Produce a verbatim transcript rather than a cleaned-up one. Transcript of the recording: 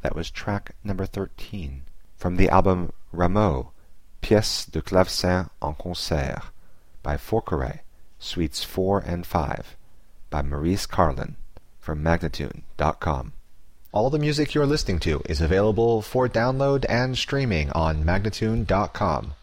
That was track number thirteen from the album Rameau, Pièces de clavecin en concert by Forqueray, Suites four and five by Maurice Carlin from Magnatune dot com. All the music you're listening to is available for download and streaming on Magnatune dot com.